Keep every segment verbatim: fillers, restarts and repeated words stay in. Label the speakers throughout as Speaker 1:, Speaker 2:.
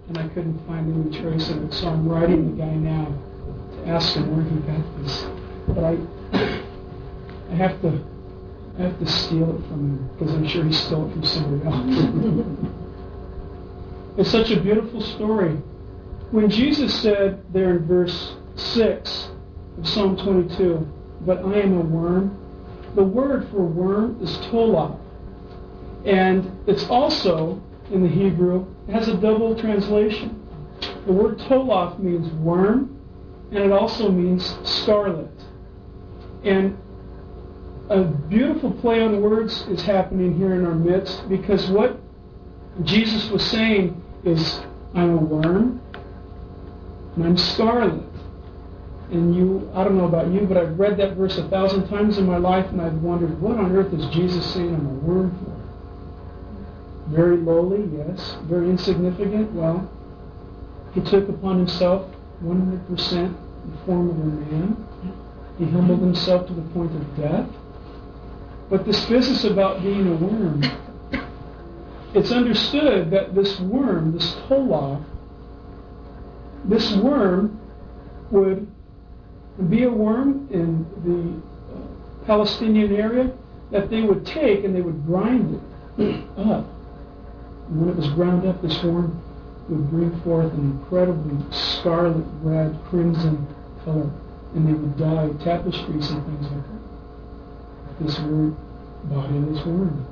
Speaker 1: and I couldn't find any trace of it. So I'm writing the guy now to ask him where he got this. But I, I have to, I have to steal it from him because I'm sure he stole it from somebody else. It's such a beautiful story. When Jesus said there in verse six of Psalm twenty-two, "But I am a worm," the word for worm is tolaf. And it's also, in the Hebrew, it has a double translation. The word tolaf means worm, and it also means scarlet. And a beautiful play on words is happening here in our midst, because what Jesus was saying is, I'm a worm, and I'm scarlet. And you, I don't know about you, but I've read that verse a thousand times in my life, and I've wondered, what on earth is Jesus saying I'm a worm for? Very lowly, yes. Very insignificant, well, he took upon himself one hundred percent the form of a man. He humbled himself to the point of death. But this business about being a worm, it's understood that this worm, this tolaf, this worm would be a worm in the uh, Palestinian area that they would take and they would grind it up. And when it was ground up, this worm would bring forth an incredibly scarlet, red, crimson color, and they would dye tapestries and things like that. This word, body of this worm.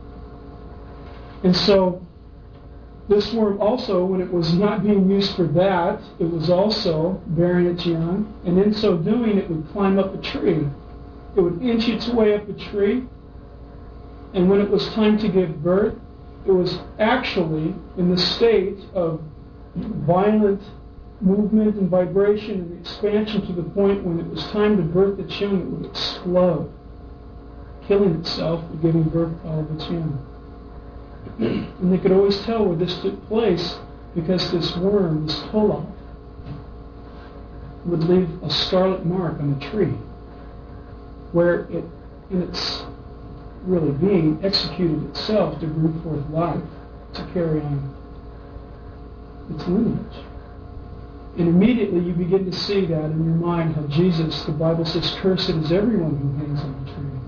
Speaker 1: And so, this worm also, when it was not being used for that, it was also bearing its young, and in so doing, it would climb up a tree. It would inch its way up a tree, and when it was time to give birth, it was actually in the state of violent movement and vibration and expansion to the point when it was time to birth its young, it would explode, killing itself and giving birth to all of its young. And they could always tell where this took place because this worm, this tolaf, would leave a scarlet mark on the tree where it, in its really being, executed itself to bring forth life, to carry on its lineage. And immediately you begin to see that in your mind how Jesus, the Bible says, cursed is everyone who hangs on the tree.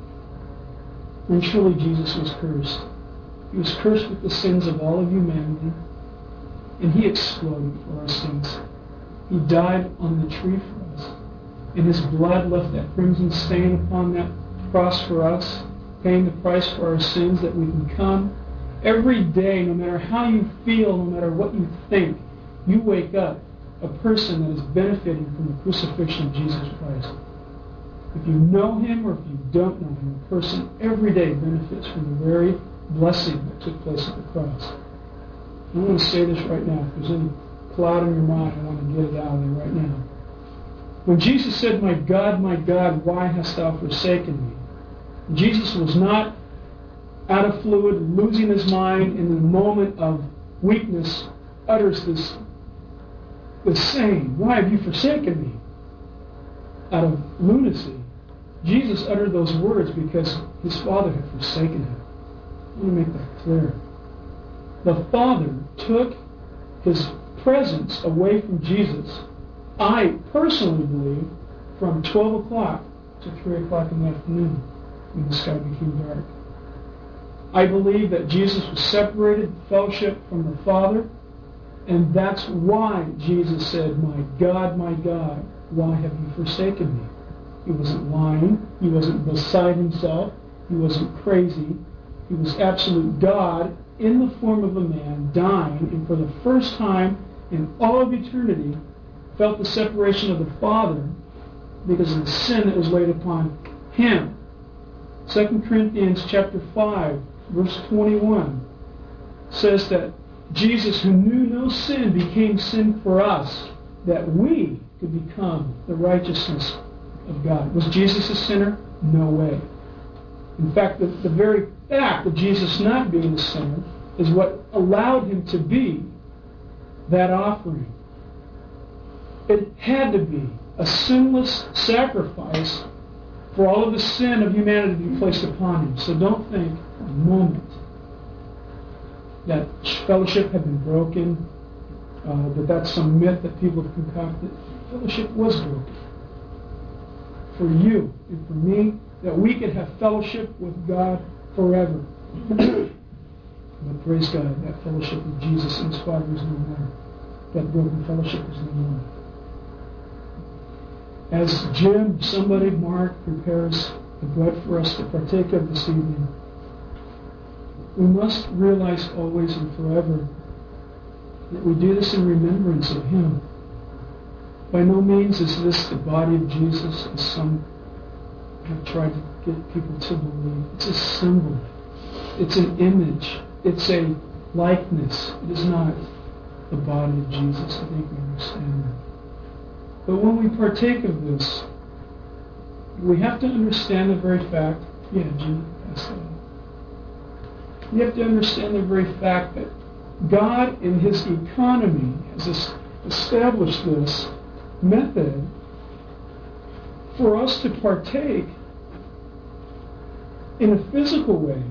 Speaker 1: And truly Jesus was cursed. He was cursed with the sins of all of humanity, and he exploded for our sins. He died on the tree for us, and his blood left that crimson stain upon that cross for us, paying the price for our sins, that we can come every day, no matter how you feel, no matter what you think, you wake up a person that is benefiting from the crucifixion of Jesus Christ. If you know him or if you don't know him, a person every day benefits from the very blessing that took place at the cross. I want to say this right now. If there's any cloud in your mind, I want to get it out of there right now. When Jesus said, "My God, my God, why hast thou forsaken me?" Jesus was not out of fluid, losing his mind, in the moment of weakness, utters this, this saying, "Why have you forsaken me?" Out of lunacy. Jesus uttered those words because his Father had forsaken him. I want to make that clear. The Father took his presence away from Jesus, I personally believe, from twelve o'clock to three o'clock in the afternoon when the sky became dark. I believe that Jesus was separated, fellowship from the Father, and that's why Jesus said, "My God, my God, why have you forsaken me?" He wasn't lying. He wasn't beside himself. He wasn't crazy. He was absolute God in the form of a man, dying, and for the first time in all of eternity felt the separation of the Father because of the sin that was laid upon him. Second Corinthians chapter five, verse twenty-one says that Jesus, who knew no sin, became sin for us, that we could become the righteousness of God. Was Jesus a sinner? No way. In fact, the, the very fact of Jesus not being a sinner is what allowed him to be that offering. It had to be a sinless sacrifice for all of the sin of humanity to be placed upon him. So don't think a moment that fellowship had been broken, uh, that that's some myth that people have concocted. Fellowship was broken. For you and for me, that we could have fellowship with God forever. But praise God, that fellowship with Jesus and His Father is no more. That broken fellowship is no more. As Jim, somebody, Mark, prepares the bread for us to partake of this evening, we must realize always and forever that we do this in remembrance of Him. By no means is this the body of Jesus, as some have tried to get people to believe. It's a symbol. It's an image. It's a likeness. It is not the body of Jesus. I think we understand that. But when we partake of this, we have to understand the very fact, yeah, Jim, pass that on. You have to understand the very fact that God in His economy has established this method for us to partake in a physical way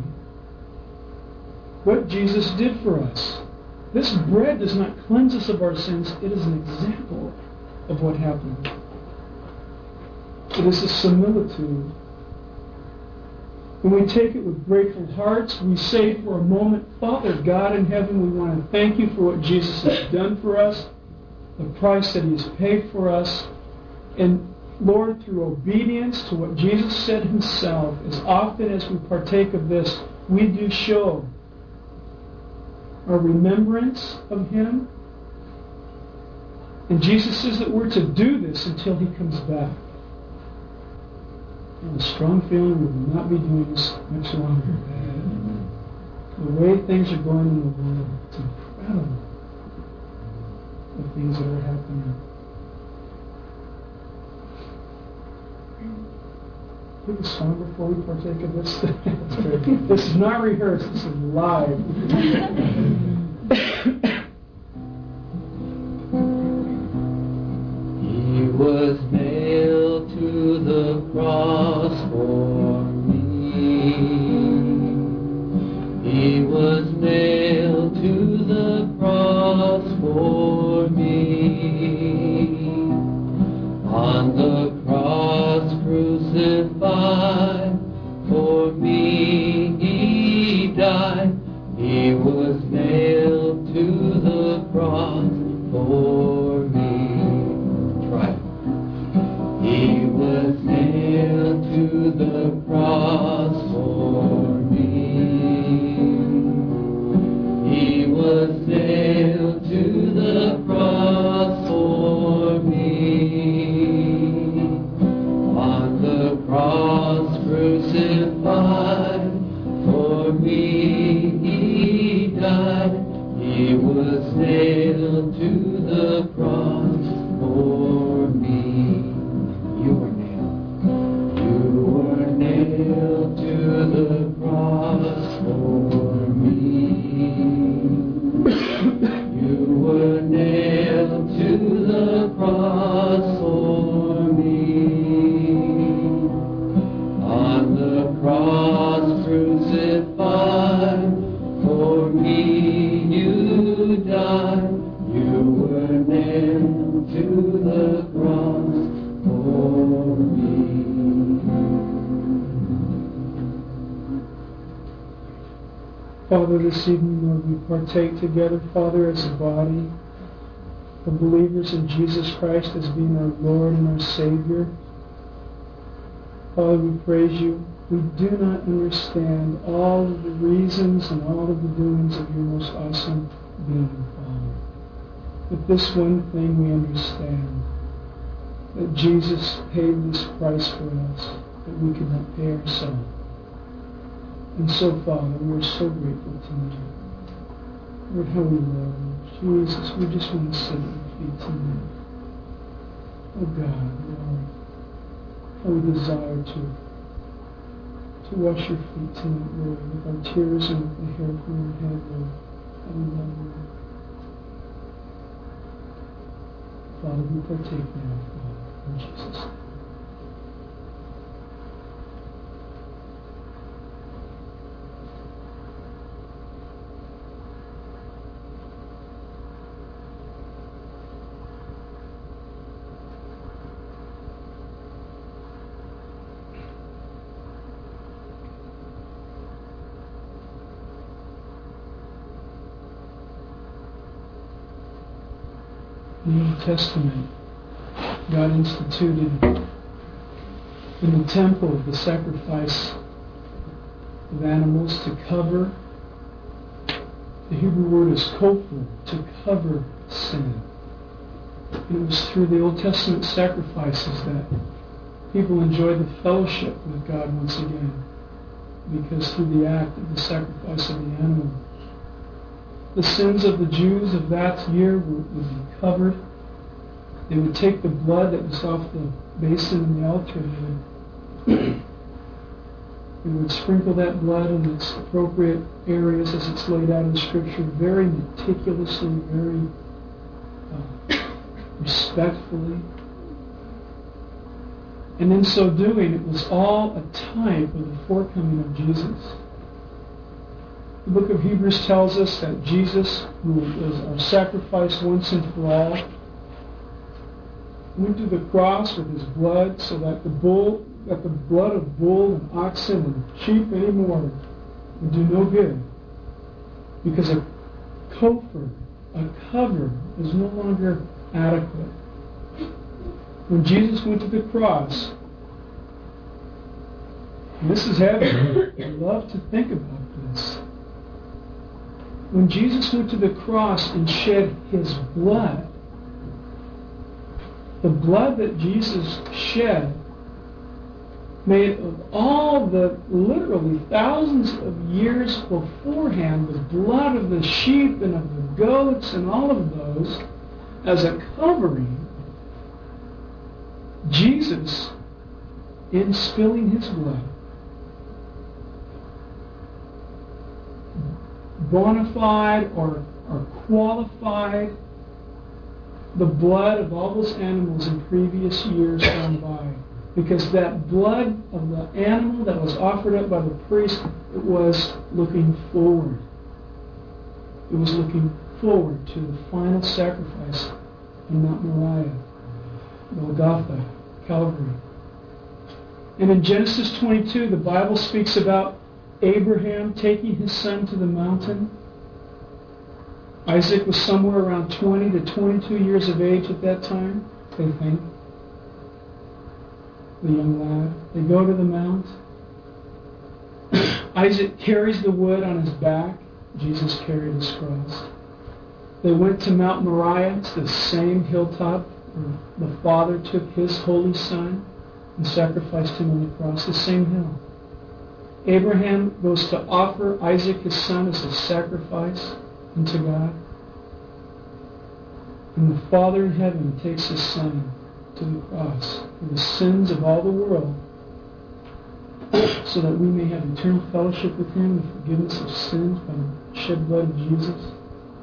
Speaker 1: what Jesus did for us. This bread does not cleanse us of our sins. It is an example of what happened. It is a similitude. When we take it with grateful hearts, we say for a moment, Father God in heaven, we want to thank you for what Jesus has done for us, the price that He has paid for us. And Lord, through obedience to what Jesus said Himself, as often as we partake of this, we do show our remembrance of Him. And Jesus says that we're to do this until He comes back. I have a strong feeling we will not be doing this much longer. The way things are going in the world, it's incredible, the things that are happening. Do a song before we partake of this? That's great. This is not rehearsed, this is live.
Speaker 2: He was nailed to the cross for me. He was nailed to the cross for me. On the cross crucified, for me He died. He was nailed to the cross for me. Try it. He was nailed to the cross for me. He was nailed to the cross for me. On the cross crucified, for me He died. He was nailed to the cross for me. You were nailed. You were nailed to the cross for me. You were nailed to the cross for me. On the cross crucified, for me You died. You were nailed to the cross for me.
Speaker 1: Father, this evening, Lord, we partake together, Father, as a body of believers in Jesus Christ as being our Lord and our Savior. Father, we praise You. We do not understand all of the reasons and all of the doings of Your most awesome being, Father. But this one thing we understand, that Jesus paid this price for us that we could not pay ourselves. And so, Father, we're so grateful tonight. Lord, how we love You. Jesus, we just want to sit at Your feet tonight. Oh God, Lord, how we desire to to wash Your feet tonight, Lord, with our tears and with the hair from Your head, Lord. How we love You. Father, we partake now, Father, in Jesus' name. the New Testament, God instituted in the temple the sacrifice of animals to cover. The Hebrew word is kofar, to cover sin. And it was through the Old Testament sacrifices that people enjoyed the fellowship with God once again, because through the act of the sacrifice of the animal, the sins of the Jews of that year would, would be covered. They would take the blood that was off the basin in the altar, and they would, they would sprinkle that blood in its appropriate areas as it's laid out in Scripture, very meticulously, very uh, respectfully. And in so doing, it was all a type of the forecoming of Jesus. The book of Hebrews tells us that Jesus, who was our sacrifice once and for all, went to the cross with his blood so that the bull, that the blood of bull and oxen and sheep anymore would do no good. Because a kofar, a cover, is no longer adequate. When Jesus went to the cross, and this is heavy, I love to think about this. When Jesus went to the cross and shed his blood, the blood that Jesus shed, made of all the literally thousands of years beforehand, the blood of the sheep and of the goats and all of those, as a covering, Jesus, in spilling his blood, bona fide or, or qualified the blood of all those animals in previous years gone by. Because that blood of the animal that was offered up by the priest, it was looking forward. It was looking forward to the final sacrifice on Mount Moriah, Golgotha, Calvary. And in Genesis twenty-two, the Bible speaks about Abraham taking his son to the mountain. Isaac was somewhere around twenty to twenty-two years of age at that time, they think. The young lad. They go to the mount. Isaac carries the wood on his back. Jesus carried his cross. They went to Mount Moriah. It's the same hilltop where the Father took his holy Son and sacrificed him on the cross. The same hill. Abraham goes to offer Isaac his son as a sacrifice unto God. And the Father in heaven takes his Son to the cross for the sins of all the world, so that we may have eternal fellowship with him and forgiveness of sins by the shed blood of Jesus.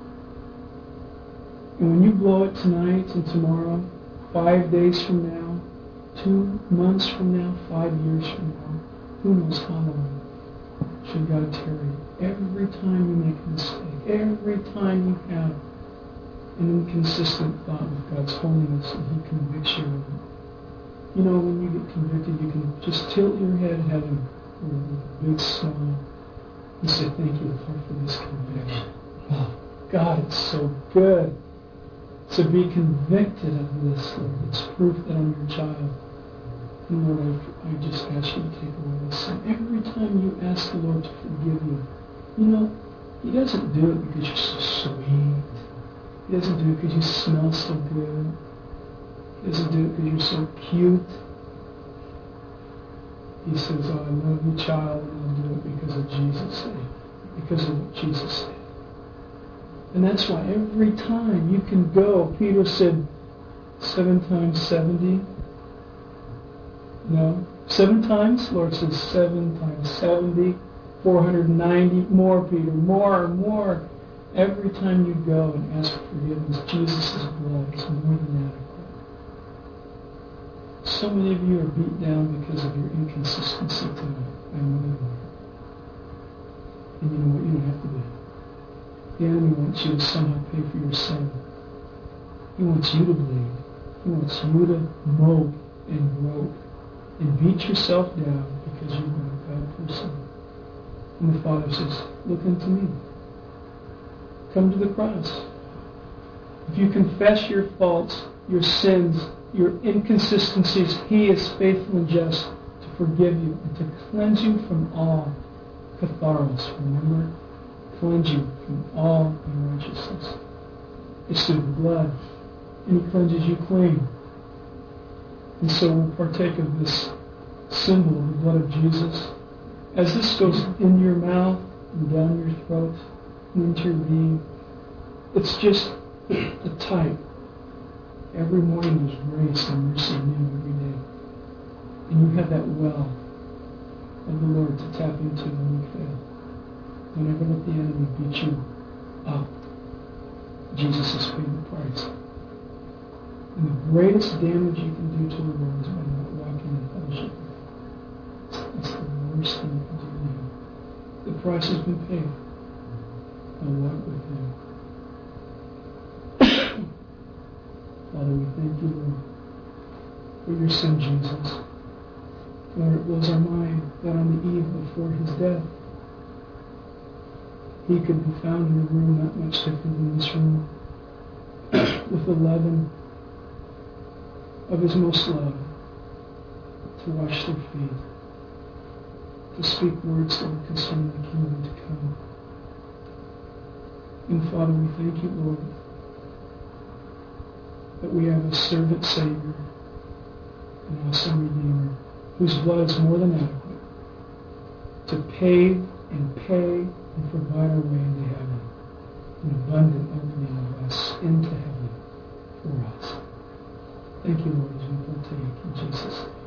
Speaker 1: And when you blow it tonight and tomorrow, five days from now, two months from now, five years from now, who knows how long, should God tarry, every time you make a mistake, every time you have an inconsistent thought with God's holiness and he convicts you of it. You know, when you get convicted, you can just tilt your head at heaven with a big smile and say, thank you, Lord, for this conviction. Oh, God, it's so good to be convicted of this, Lord. It's proof that I'm your child. And Lord, I, I just ask you to take away this sin. Every time you ask the Lord to forgive you, you know, he doesn't do it because you're so sweet. He doesn't do it because you smell so good. He doesn't do it because you're so cute. He says, oh, I love you, child, and I'll do it because of Jesus' name. Because of what Jesus said. And that's why every time you can go, Peter said, seven times seventy. No. Seven times? Lord says seven times seventy. four hundred ninety. More, Peter. More, more. Every time you go and ask for forgiveness, Jesus' blood is more than adequate. So many of you are beat down because of your inconsistency tonight. I know you are. And you know what? You don't have to be. The enemy wants you to somehow pay for your sin. He wants you to bleed. He wants you to mope and grope and beat yourself down because you've been a bad person. And the Father says, look unto me. Come to the cross. If you confess your faults, your sins, your inconsistencies, He is faithful and just to forgive you and to cleanse you from all katharos. Remember? Cleanse you from all unrighteousness. It's through the blood, and He cleanses you clean. And so we'll partake of this symbol of the blood of Jesus. As this goes in your mouth and down your throat and into your being, it's just a type. Every morning there's grace and mercy new every day. And you have that well of the Lord to tap into when you fail. Don't ever let the enemy beat you up. Jesus has paid the price. And the greatest damage you can do to the Lord is by not walking in fellowship with Him. It's the worst thing you can do to Him. The price has been paid. I'll walk with Him. Father, we thank you, Lord, for your Son, Jesus. Lord, it blows our mind that on the eve before His death, He could be found in a room not much different than this room, with eleven of His most loved, to wash their feet, to speak words, Lord, concerning the kingdom to come. And Father, we thank you, Lord, that we have a servant Savior, an awesome Redeemer, whose blood is more than adequate to pave and pay and provide our way into heaven, an abundant opening of us into heaven for us. Thank you, Lord, as we partake in Jesus' name.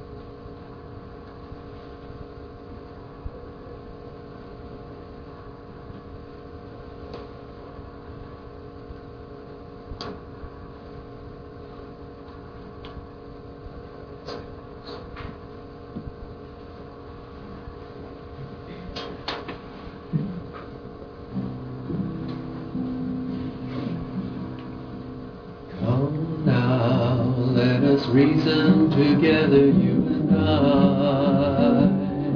Speaker 2: Reason together, you and I.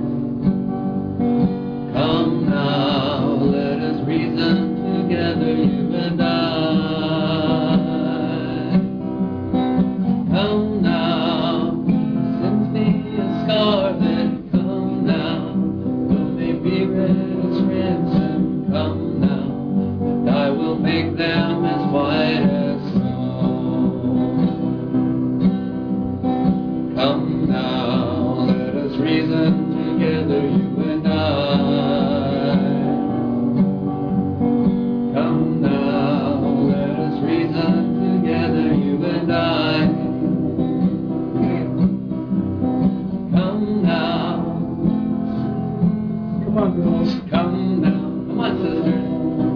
Speaker 2: Come now, let us reason together, you and I. Come now, since me a scarlet. Come now, though they be red as crimson. Come now, and I will make them as white as reason together, you and I. Come now, let us reason together, you and I. Come now.
Speaker 1: Come on, girls.
Speaker 2: Come now. Come on, sisters.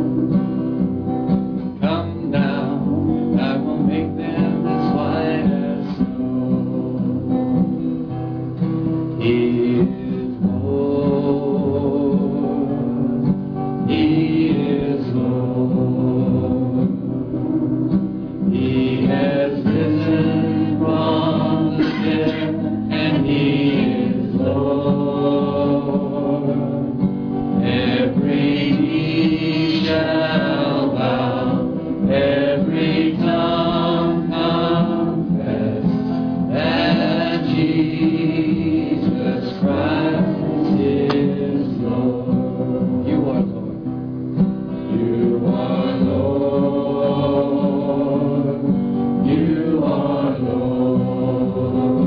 Speaker 2: Come now, I will make them as white as snow. He is Lord. He is Lord. He has risen from the dead, and He is Lord. Every knee shall bow, every tongue confess that Jesus Christ is Lord. You are Lord. You are Lord. You are Lord.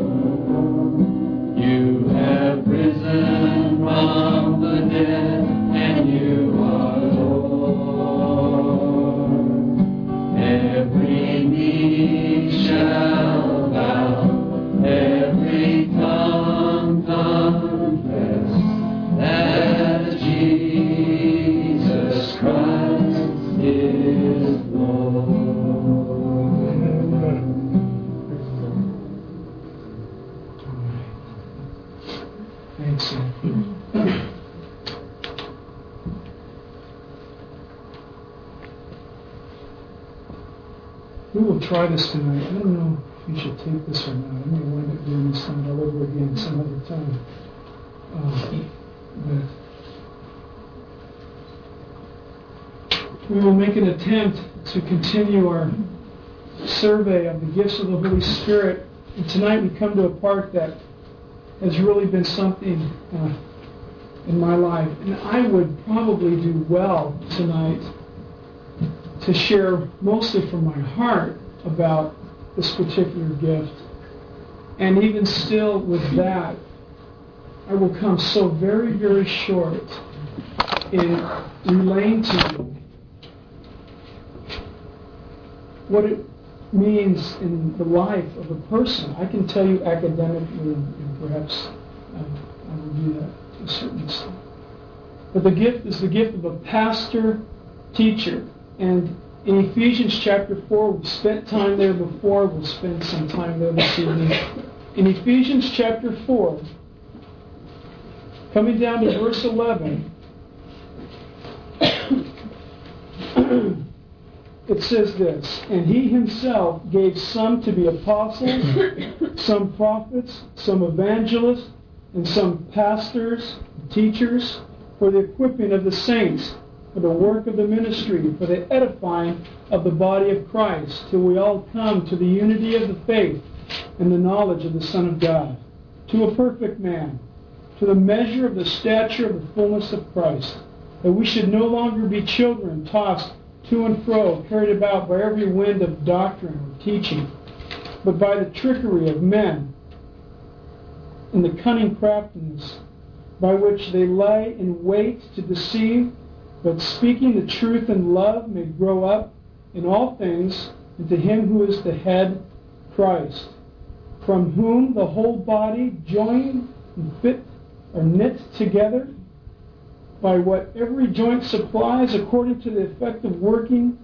Speaker 2: You have risen from the dead, and you are Lord. Every knee shall bow, every tongue confess that Jesus Christ is Lord.
Speaker 1: Thanks, Sam. We will try this tonight. I don't know if you should take this or not. I may wind up doing this thing all over again some other time. Uh, but we will make an attempt to continue our survey of the gifts of the Holy Spirit. And tonight we come to a part that has really been something uh, in my life. And I would probably do well tonight to share mostly from my heart about this particular gift. And even still with that, I will come so very, very short in relaying to you what it means in the life of a person. I can tell you academically, and, and perhaps uh, I will do that to a certain extent. But the gift is the gift of a pastor, teacher. And in Ephesians chapter four, we've spent time there before. We'll spend some time there this evening. In Ephesians chapter four, coming down to verse eleven, it says this, "And he himself gave some to be apostles, some prophets, some evangelists, and some pastors, teachers, for the equipping of the saints, for the work of the ministry, for the edifying of the body of Christ, till we all come to the unity of the faith and the knowledge of the Son of God, to a perfect man, to the measure of the stature of the fullness of Christ, that we should no longer be children tossed to and fro, carried about by every wind of doctrine or teaching, but by the trickery of men and the cunning craftiness by which they lay in wait to deceive, but speaking the truth in love may grow up in all things into him who is the head, Christ, from whom the whole body, joined and fit or knit together by what every joint supplies, according to the effective working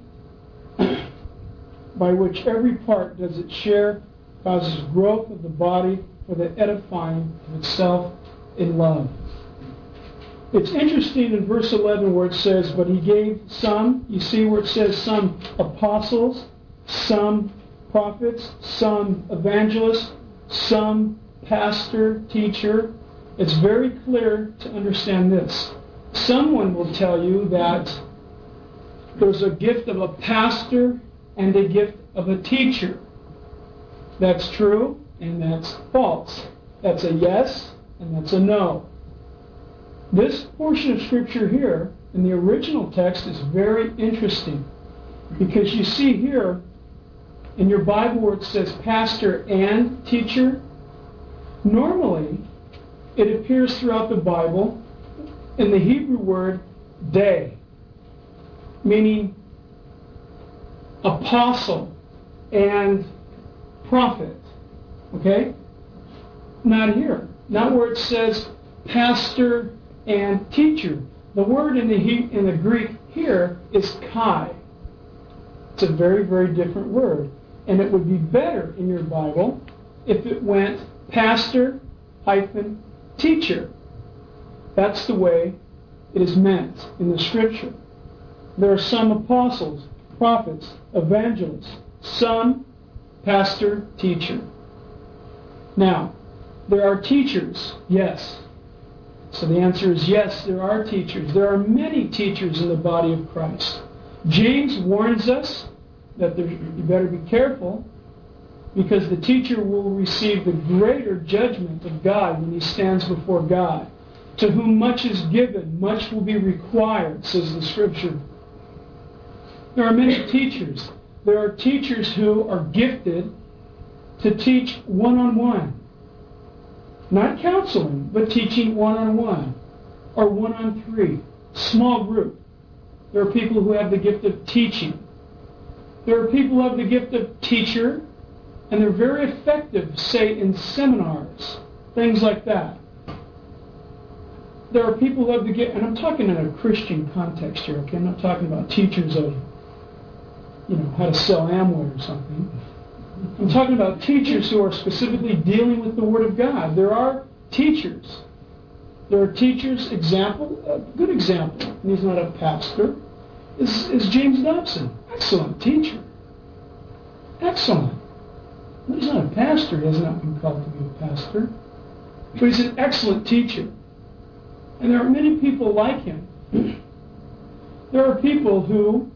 Speaker 1: by which every part does its share, causes growth of the body for the edifying of itself in love." It's interesting in verse eleven where it says, "But he gave some," you see where it says some apostles, some prophets, some evangelists, some pastor, teacher. It's very clear to understand this. Someone will tell you that there's a gift of a pastor and a gift of a teacher. That's true and that's false. That's a yes and that's a no. This portion of Scripture here in the original text is very interesting because you see here in your Bible where it says pastor and teacher, normally it appears throughout the Bible in the Hebrew word day, meaning apostle and prophet. Okay? Not here. Not where it says pastor and teacher. The word in the he, in the Greek here is kai. It's a very, very different word. And it would be better in your Bible if it went pastor hyphen teacher. That's the way it is meant in the Scripture. There are some apostles, prophets, evangelists, some pastor, teacher. Now, there are teachers, yes. So the answer is yes, there are teachers. There are many teachers in the body of Christ. James warns us that there, you better be careful because the teacher will receive the greater judgment of God when he stands before God. To whom much is given, much will be required, says the Scripture. There are many teachers. There are teachers who are gifted to teach one-on-one. Not counseling, but teaching one-on-one or one-on-three. Small group. There are people who have the gift of teaching. There are people who have the gift of teacher, and they're very effective, say, in seminars, things like that. There are people who have the gift, and I'm talking in a Christian context here, okay? I'm not talking about teachers of, you know, how to sell Amway or something. I'm talking about teachers who are specifically dealing with the Word of God. There are teachers. There are teachers, example, a good example, and he's not a pastor, is, is James Dobson. Excellent teacher. Excellent. But he's not a pastor. He has not been called to be a pastor. But he's an excellent teacher. And there are many people like him. There are people who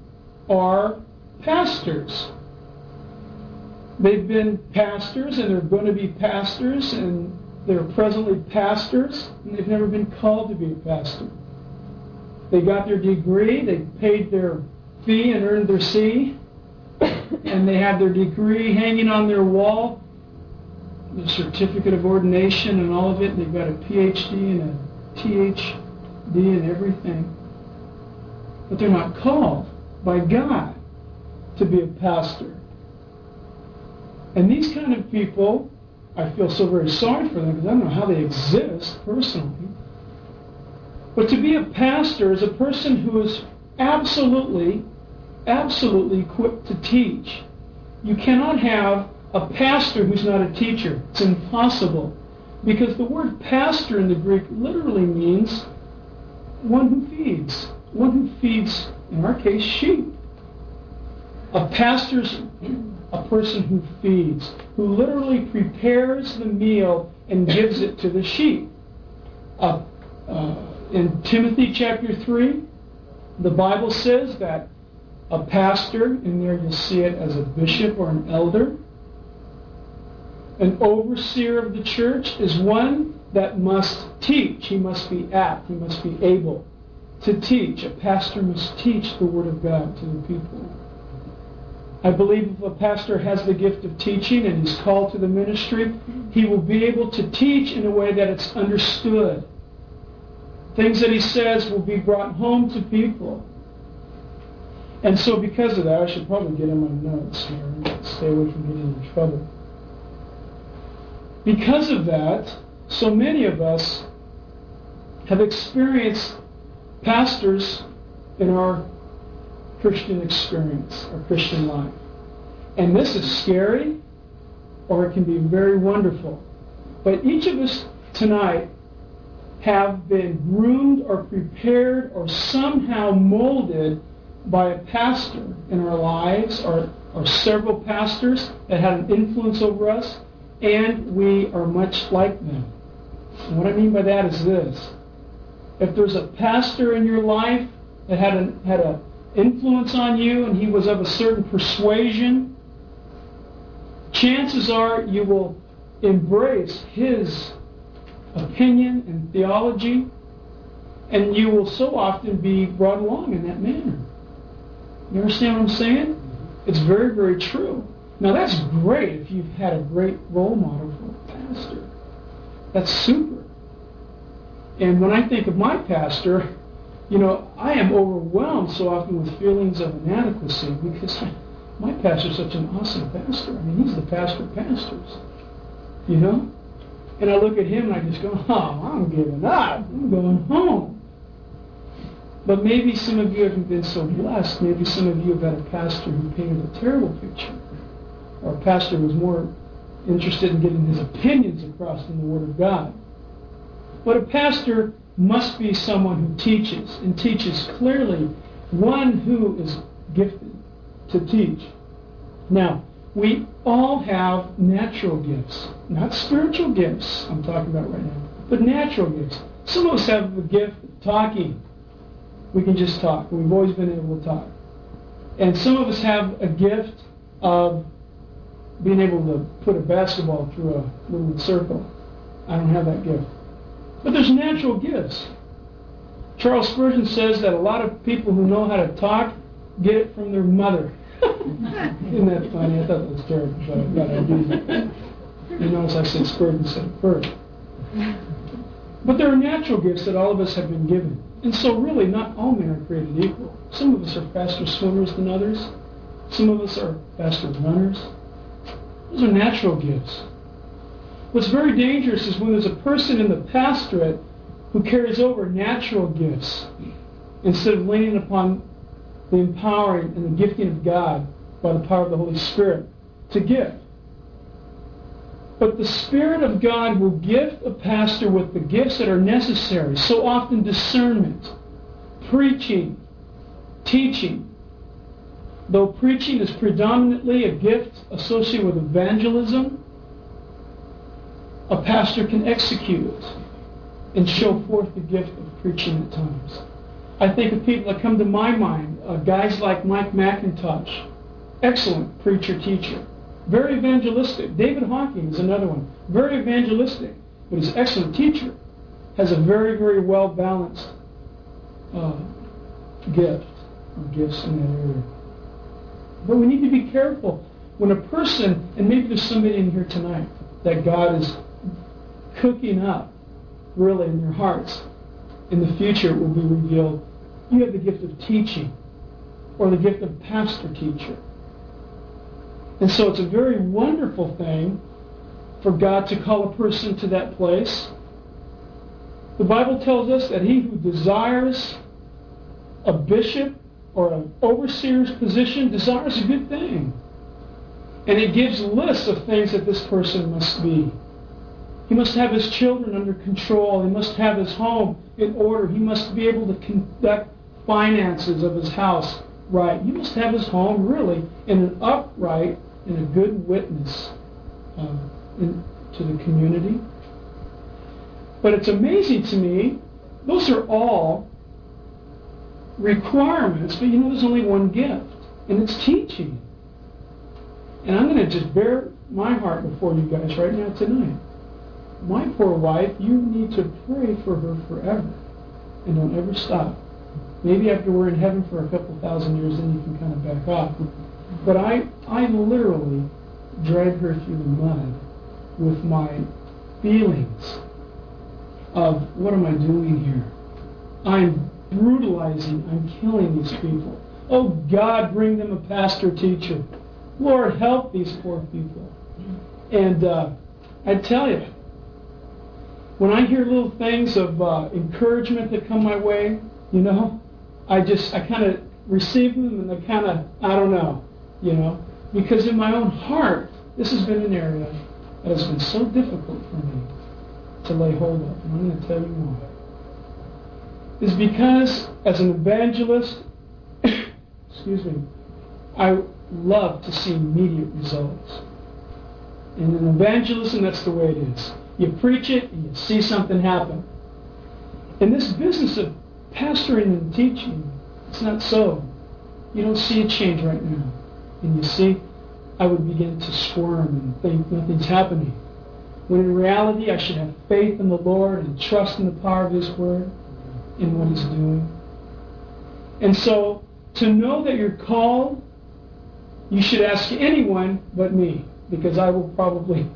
Speaker 1: are pastors. They've been pastors, and they're going to be pastors, and they're presently pastors, and they've never been called to be a pastor. They got their degree, they paid their fee and earned their C, and they have their degree hanging on their wall, the certificate of ordination and all of it, and they've got a P H D and a T H D and everything. But they're not called by God to be a pastor. And these kind of people, I feel so very sorry for them because I don't know how they exist personally. But to be a pastor is a person who is absolutely, absolutely equipped to teach. You cannot have a pastor who's not a teacher. It's impossible. Because the word pastor in the Greek literally means one who feeds. One who feeds, in our case, sheep. A pastor's a person who feeds, who literally prepares the meal and gives it to the sheep. Uh, uh, in Timothy chapter three, the Bible says that a pastor, in there you'll see it as a bishop or an elder, an overseer of the church is one that must teach. He must be apt, he must be able to teach. A pastor must teach the Word of God to the people. I believe if a pastor has the gift of teaching and he's called to the ministry, he will be able to teach in a way that it's understood. Things that he says will be brought home to people. And so because of that, I should probably get in my notes here and stay away from getting into trouble. Because of that, so many of us have experienced pastors in our Christian experience, our Christian life. And this is scary, or it can be very wonderful. But each of us tonight have been groomed or prepared or somehow molded by a pastor in our lives, or, or several pastors that had an influence over us, and we are much like them. And what I mean by that is this. If there's a pastor in your life that had a, had a influence on you and he was of a certain persuasion, chances are you will embrace his opinion and theology, and you will so often be brought along in that manner. You understand what I'm saying? It's very, very true. Now that's great if you've had a great role model for a pastor. That's super. And when I think of my pastor, you know, I am overwhelmed so often with feelings of inadequacy because I, my pastor is such an awesome pastor. I mean, he's the pastor of pastors, you know? And I look at him and I just go, oh, I'm giving up. I'm going home. But maybe some of you haven't been so blessed. Maybe some of you have had a pastor who painted a terrible picture. Or a pastor who was more interested in getting his opinions across than the Word of God. But a pastor must be someone who teaches, and teaches clearly, one who is gifted to teach. Now, we all have natural gifts, not spiritual gifts I'm talking about right now, but natural gifts. Some of us have the gift of talking. We can just talk. We've always been able to talk. And some of us have a gift of being able to put a basketball through a little circle. I don't have that gift. But there's natural gifts. Charles Spurgeon says that a lot of people who know how to talk get it from their mother. Isn't that funny? I thought that was terrible, but I got to do it. You notice I said Spurgeon said it first. But there are natural gifts that all of us have been given. And so really, not all men are created equal. Some of us are faster swimmers than others. Some of us are faster runners. Those are natural gifts. What's very dangerous is when there's a person in the pastorate who carries over natural gifts instead of leaning upon the empowering and the gifting of God by the power of the Holy Spirit to gift. But the Spirit of God will gift a pastor with the gifts that are necessary. So often discernment, preaching, teaching. Though preaching is predominantly a gift associated with evangelism, a pastor can execute it and show forth the gift of preaching at times. I think of people that come to my mind. uh, guys like Mike McIntosh, excellent preacher, teacher, very evangelistic. David Hawking is another one, very evangelistic, but he's an excellent teacher, has a very, very well-balanced uh, gift or gifts in that area. But we need to be careful when a person, and maybe there's somebody in here tonight that God is cooking up really in their hearts. In the future it will be revealed. You have the gift of teaching or the gift of pastor-teacher. And so it's a very wonderful thing for God to call a person to that place. The Bible tells us that he who desires a bishop or an overseer's position desires a good thing. And it gives lists of things that this person must be. He must have his children under control. He must have his home in order. He must be able to conduct finances of his house right. He must have his home really in an upright and a good witness uh, in, to the community. But it's amazing to me, those are all requirements, but you know there's only one gift, and it's teaching. And I'm going to just bear my heart before you guys right now tonight. My poor wife, you need to pray for her forever. And don't ever stop. Maybe after we're in heaven for a couple thousand years, then you can kind of back off. But I, I literally drag her through the mud with my feelings of what am I doing here? I'm brutalizing, I'm killing these people. Oh God, bring them a pastor teacher. Lord, help these poor people. And uh, I tell you, when I hear little things of uh, encouragement that come my way, you know, I just, I kind of receive them and I kind of, I don't know, you know, because in my own heart, this has been an area that has been so difficult for me to lay hold of. And I'm going to tell you why. It's because as an evangelist, excuse me, I love to see immediate results. And in evangelism, that's the way it is. You preach it, and you see something happen. In this business of pastoring and teaching, it's not so. You don't see a change right now. And you see, I would begin to squirm and think nothing's happening. When in reality, I should have faith in the Lord and trust in the power of His Word in what He's doing. And so, to know that you're called, you should ask anyone but me, because I will probably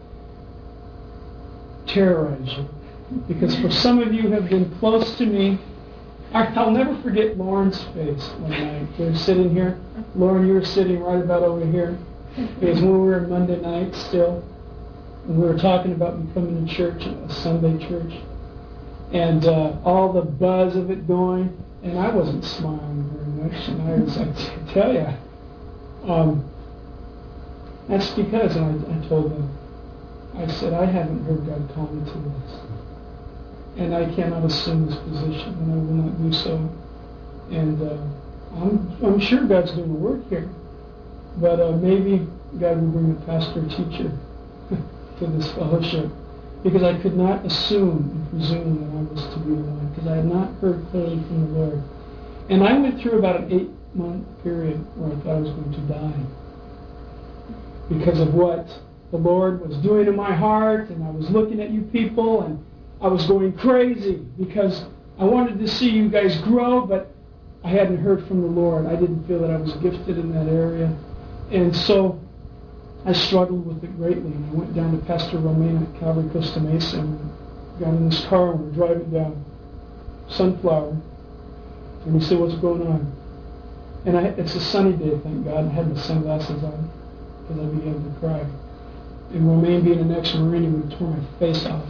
Speaker 1: terrorize you. Because for some of you who have been close to me, I'll never forget Lauren's face one night. They were sitting here. Lauren, you were sitting right about over here. Because when we were in Monday night still, and we were talking about becoming a church, a Sunday church, and uh, all the buzz of it going, and I wasn't smiling very much. And I was, I tell you, um, that's because, and I, I told them, I said, I haven't heard God call me to this. And I cannot assume this position, and I will not do so. And uh, I'm, I'm sure God's doing the work here. But uh, maybe God will bring a pastor or teacher to this fellowship. Because I could not assume and presume that I was to be the one, because I had not heard clearly from the Lord. And I went through about an eight-month period where I thought I was going to die. Because of what the Lord was doing in my heart, and I was looking at you people, and I was going crazy because I wanted to see you guys grow, but I hadn't heard from the Lord. I didn't feel that I was gifted in that area. And so I struggled with it greatly. And I went down to Pastor Romaine at Calvary Costa Mesa and got in this car and we're driving down Sunflower. And he said, what's going on? And I, it's a sunny day, thank God. I had my sunglasses on because I began to cry. And Romaine, being an ex-Marine, he would have torn my face off.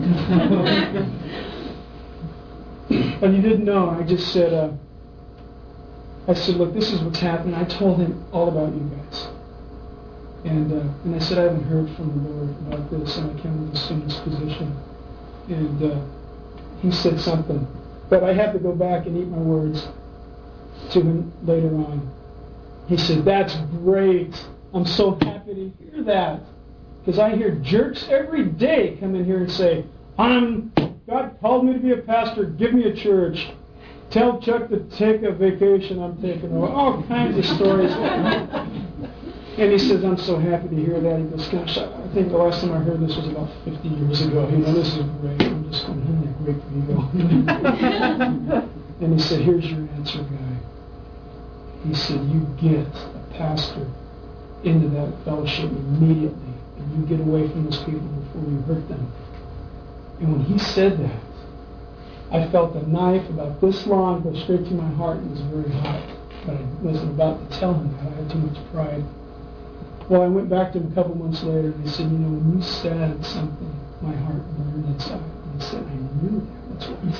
Speaker 1: But he didn't know. I just said, uh, I said, look, this is what's happening. I told him all about you guys. And uh, and I said, I haven't heard from the Lord about this, and I came to assume this position. And uh, he said something. But I had to go back and eat my words to him later on. He said, that's great. I'm so happy to hear that. Because I hear jerks every day come in here and say, I'm, God called me to be a pastor, give me a church. tell Chuck to take a vacation I'm taking, or all kinds of stories. And he says, I'm so happy to hear that. He goes, gosh, I think the last time I heard this was about fifty years ago. You know, this is great. I'm just going, isn't that great for you? And he said, here's your answer, guy. He said, you get a pastor into that fellowship immediately, and you get away from those people before you hurt them. And when he said that, I felt a knife about this long go straight to my heart, and it was very hot. But I wasn't about to tell him that. I had too much pride. Well, I went back to him a couple months later, and he said, you know, when you said something, my heart burned inside. And he said, I knew that. That's what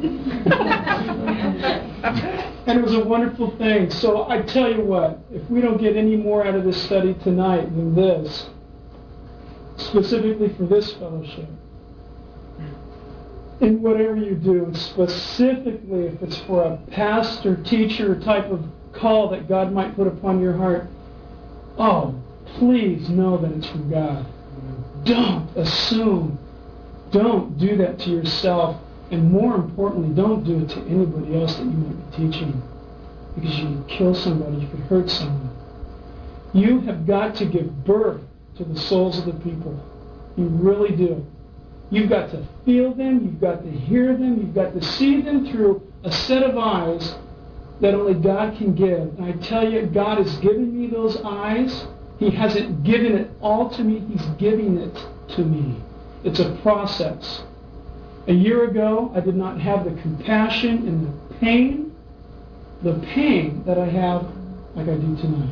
Speaker 1: he said. And it was a wonderful thing. So I tell you what, if we don't get any more out of this study tonight than this, specifically for this fellowship, in whatever you do, and specifically if it's for a pastor, teacher type of call that God might put upon your heart, oh, please know that it's from God. Don't assume. Don't do that to yourself. And more importantly, don't do it to anybody else that you might be teaching. Because you could kill somebody, you could hurt someone. You have got to give birth to the souls of the people. You really do. You've got to feel them, you've got to hear them, you've got to see them through a set of eyes that only God can give. And I tell you, God has given me those eyes. He hasn't given it all to me, He's giving it to me. It's a process. A year ago, I did not have the compassion and the pain, the pain that I have like I do tonight.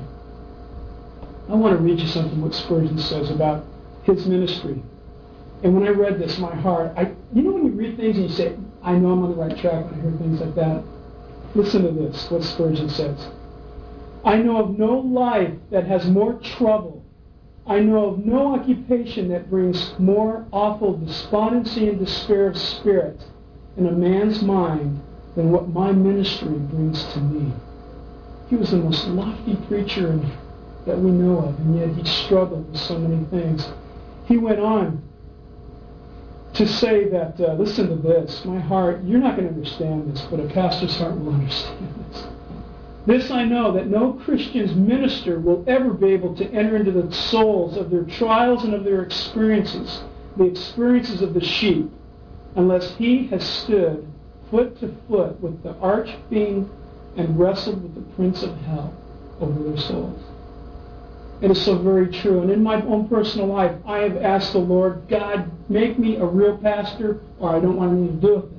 Speaker 1: I want to read you something what Spurgeon says about his ministry. And when I read this, my heart, I, you know when you read things and you say, I know I'm on the right track when I hear things like that? Listen to this, what Spurgeon says. I know of no life that has more trouble. I know of no occupation that brings more awful despondency and despair of spirit in a man's mind than what my ministry brings to me. He was the most lofty preacher in, that we know of, and yet he struggled with so many things. He went on to say that, uh, listen to this, my heart, you're not going to understand this, but a pastor's heart will understand this. This I know, that no Christian's minister will ever be able to enter into the souls of their trials and of their experiences, the experiences of the sheep, unless he has stood foot to foot with the archfiend and wrestled with the prince of hell over their souls. It is so very true. And in my own personal life, I have asked the Lord, God, make me a real pastor, or I don't want anything to do with it.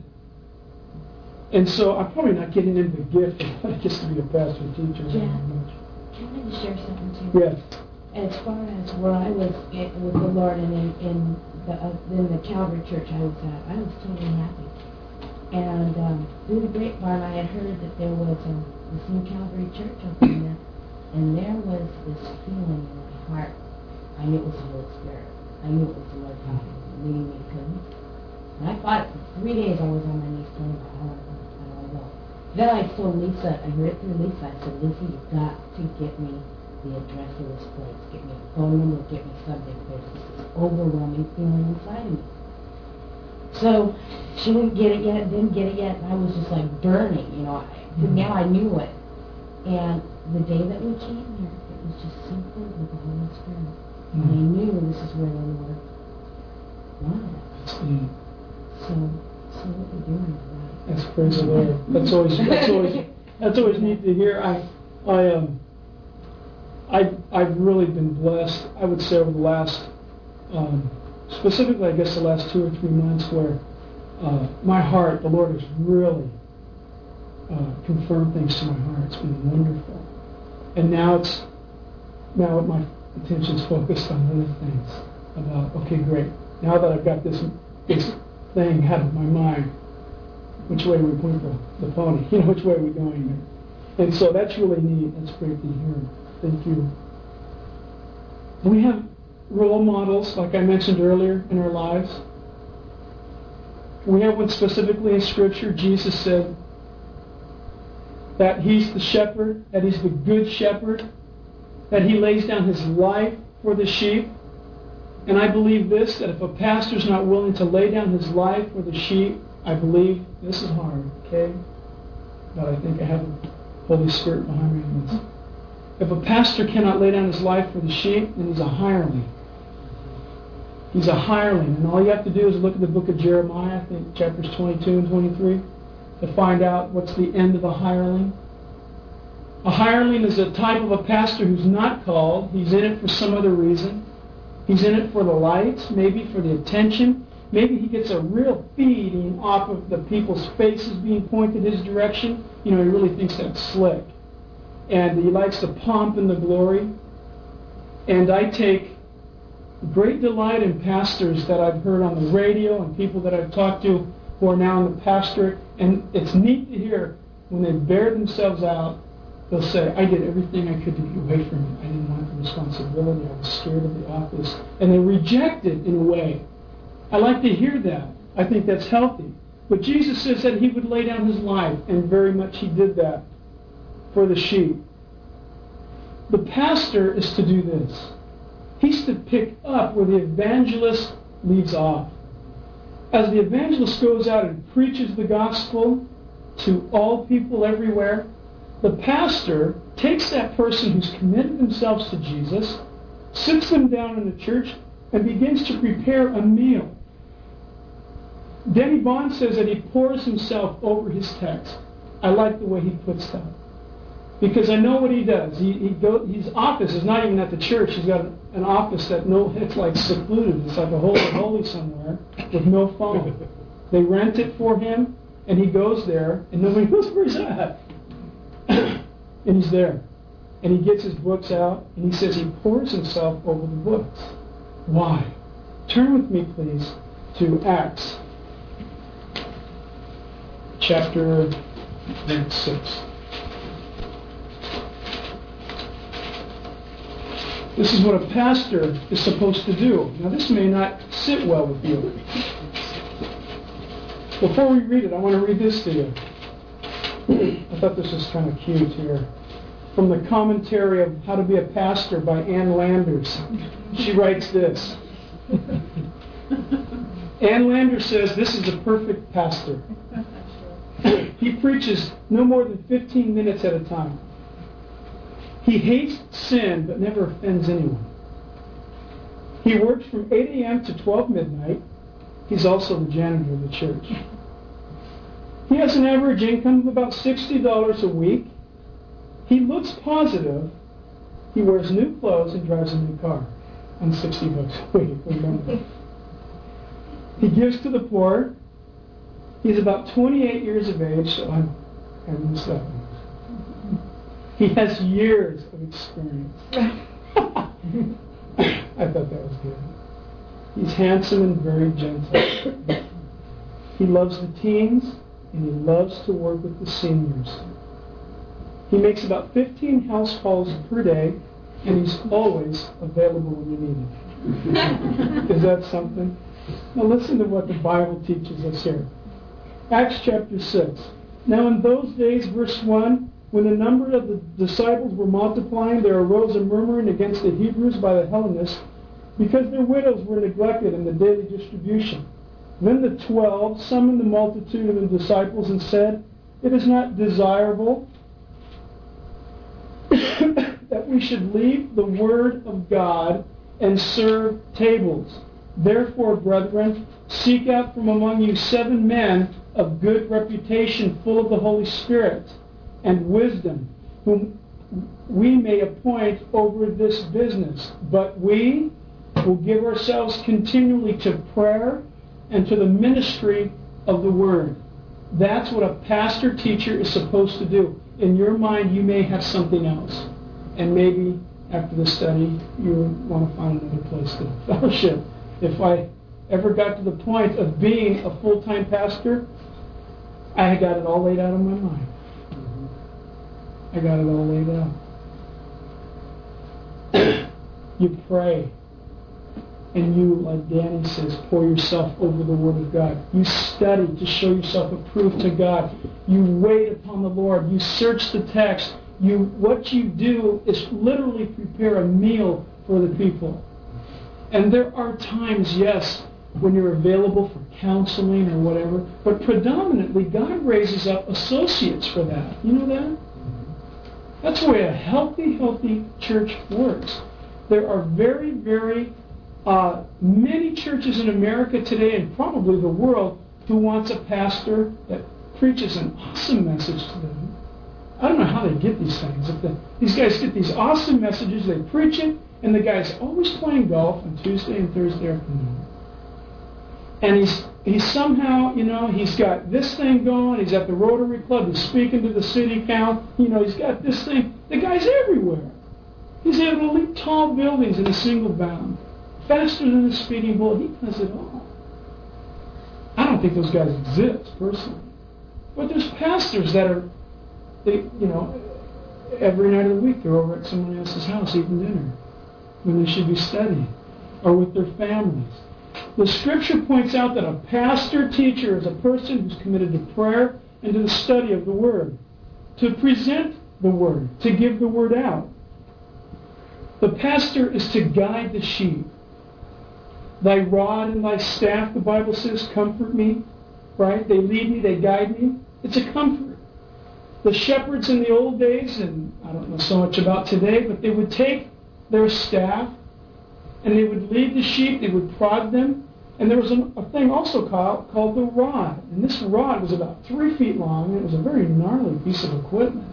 Speaker 1: And so I'm probably not getting into the gift of what it is to be a pastor and teacher.
Speaker 3: Yeah. Can I just share something too?
Speaker 1: Yes.
Speaker 3: As far as where I was in, with the Lord and in, in, the, uh, in the Calvary church I was at, I was totally happy. And um, through the grapevine, I had heard that there was a, this new Calvary church up in there. And there was this feeling in my heart. I knew it was the Holy Spirit. I knew it was the Lord talking, leading me to Him. And I fought for three days. I was on my knees praying about how I want to go. Then I told Lisa, I heard it through Lisa, I said, Lisa, you've got to get me the address of this place. Get me a phone number, get me something, because this is overwhelming feeling inside of me. So she didn't get it yet, didn't get it yet, and I was just like burning, you know. I, now I knew it. And the day that we came here, it was just so filled with the Holy Spirit. Mm-hmm. And I knew this is where the Lord wanted us. Mm-hmm. So, so what we're doing is right.
Speaker 1: That's praise the Lord. That's always that's always that's always neat to hear. I I um I I've really been blessed. I would say over the last um, specifically, I guess the last two or three months, where uh, my heart, the Lord has really uh, confirmed things to my heart. It's been wonderful. And now it's now my attention's focused on other things. About okay, great. Now that I've got this this thing out of my mind, which way we point the, the pony? You know, which way are we going? And so that's really neat. That's great to hear. Thank you. We have role models, like I mentioned earlier, in our lives. We have one specifically in Scripture. Jesus said that He's the shepherd, that He's the good shepherd, that He lays down His life for the sheep. And I believe this, that if a pastor's not willing to lay down his life for the sheep, I believe this is hard, okay? but I think I have the Holy Spirit behind me. If a pastor cannot lay down his life for the sheep, then he's a hireling. He's a hireling. And all you have to do is look at the book of Jeremiah, I think chapters twenty-two and twenty-three, to find out what's the end of a hireling. A hireling is a type of a pastor who's not called. He's in it for some other reason. He's in it for the lights, maybe for the attention. Maybe he gets a real feeding off of the people's faces being pointed his direction. You know, he really thinks that's slick. And he likes the pomp and the glory. And I take great delight in pastors that I've heard on the radio and people that I've talked to who are now in the pastorate. And it's neat to hear when they bear themselves out, they'll say, I did everything I could to get away from it. I didn't want the responsibility. I was scared of the office. And they reject it in a way. I like to hear that. I think that's healthy. But Jesus says that he would lay down his life, and very much he did that for the sheep. The pastor is to do this. He's to pick up where the evangelist leaves off. As the evangelist goes out and preaches the gospel to all people everywhere, the pastor takes that person who's committed themselves to Jesus, sits them down in the church, and begins to prepare a meal. Denny Bond says that he pours himself over his text. I like the way he puts that. Because I know what he does. He, he go, his office is not even at the church. He's got an office that no, it's like secluded. It's like a holy holy somewhere with no phone. They rent it for him, and he goes there, and nobody knows where he's at. And he's there. And he gets his books out, and he says he pours himself over the books. Why? Turn with me, please, to Acts chapter six. This is what a pastor is supposed to do. Now, this may not sit well with you. Before we read it, I want to read this to you. I thought this was kind of cute here. From the commentary of How to Be a Pastor by Ann Landers. She writes this. Ann Landers says this is a perfect pastor. He preaches no more than fifteen minutes at a time. He hates sin but never offends anyone. He works from eight a.m. to twelve midnight. He's also the janitor of the church. He has an average income of about sixty dollars a week. He looks positive. He wears new clothes and drives a new car on sixty bucks a week. Remember. He gives to the poor. He's about twenty-eight years of age, so I'm having this up. He has years of experience. I thought that was good. He's handsome and very gentle. He loves the teens, and he loves to work with the seniors. He makes about fifteen house calls per day, and he's always available when you need him. Is that something? Now listen to what the Bible teaches us here. Acts chapter six. Now in those days, verse one, when the number of the disciples were multiplying, there arose a murmuring against the Hebrews by the Hellenists, because their widows were neglected in the daily distribution. Then the twelve summoned the multitude of the disciples and said, It is not desirable that we should leave the word of God and serve tables. Therefore, brethren, seek out from among you seven men of good reputation, full of the Holy Spirit and wisdom, whom we may appoint over this business. But we will give ourselves continually to prayer and to the ministry of the word. That's what a pastor teacher is supposed to do. In your mind, you may have something else. And maybe after the study, you want to find another place to fellowship. If I ever got to the point of being a full-time pastor, I got it all laid out in my mind. I got it all laid out. You pray. And you, like Danny says, pour yourself over the Word of God. You study to show yourself approved to God. You wait upon the Lord. You search the text. You, what you do is literally prepare a meal for the people. And there are times, yes, when you're available for counseling or whatever. But predominantly, God raises up associates for that. You know that? That's the way a healthy, healthy church works. There are very, very uh, many churches in America today, and probably the world, who wants a pastor that preaches an awesome message to them. I don't know how they get these things. If the, these guys get these awesome messages, they preach it, and the guy's always playing golf on Tuesday and Thursday afternoon. And he's he's somehow, you know, he's got this thing going. He's at the Rotary Club. He's speaking to the city council. You know, he's got this thing. The guy's everywhere. He's able to leap tall buildings in a single bound, faster than a speeding bullet. He does it all. I don't think those guys exist personally, but there's pastors that are, they, you know, every night of the week they're over at someone else's house eating dinner when they should be studying, or with their families. The Scripture points out that a pastor teacher is a person who's committed to prayer and to the study of the Word, to present the Word, to give the Word out. The pastor is to guide the sheep. Thy rod and thy staff, the Bible says, comfort me, right? They lead me, they guide me. It's a comfort. The shepherds in the old days, and I don't know so much about today, but they would take their staff and they would lead the sheep, they would prod them, and there was a, a thing also called, called the rod. And this rod was about three feet long, and it was a very gnarly piece of equipment.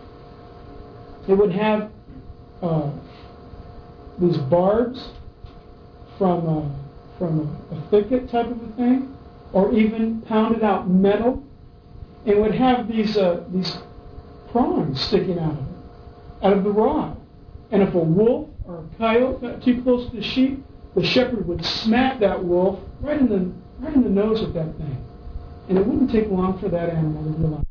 Speaker 1: It would have uh, these barbs from a, from a, a thicket type of a thing, or even pounded out metal, and would have these uh, these prongs sticking out of it, out of the rod. And if a wolf or a coyote got too close to the sheep, the shepherd would smack that wolf right in the right in the nose with that thing, and it wouldn't take long for that animal to realize.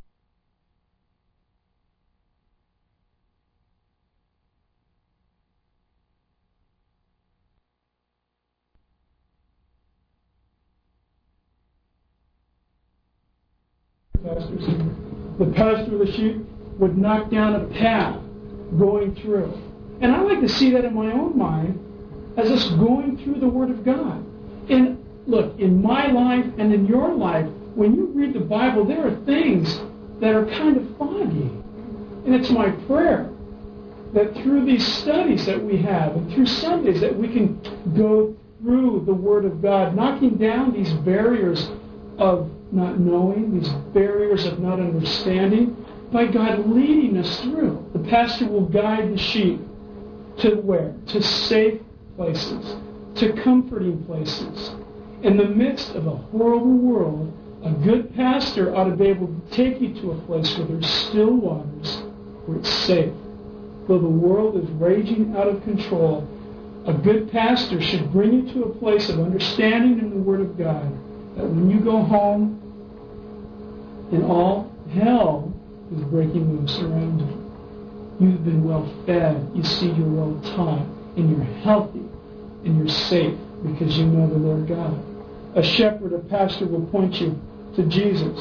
Speaker 1: The pastor of the sheep would knock down a path going through. And I like to see that in my own mind as us going through the Word of God. And look, in my life and in your life, when you read the Bible, there are things that are kind of foggy. And it's my prayer that through these studies that we have and through Sundays that we can go through the Word of God, knocking down these barriers of not knowing, these barriers of not understanding, by God leading us through. The pastor will guide the sheep to where? To safe places, to comforting places. In the midst of a horrible world, a good pastor ought to be able to take you to a place where there's still waters, where it's safe. Though the world is raging out of control, a good pastor should bring you to a place of understanding in the Word of God, that when you go home and all hell is breaking loose around you, you've been well fed, you see you're well taught, and you're healthy, and you're safe because you know the Lord God. A shepherd, a pastor will point you to Jesus.